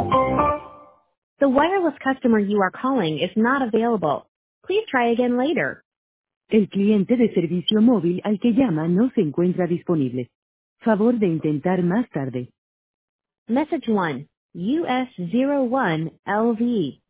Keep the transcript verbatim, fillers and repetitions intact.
The wireless customer you are calling is not available. Please try again later. El cliente de servicio móvil al que llama no se encuentra disponible. Favor de intentar más tarde. Message one, U S zero one L V.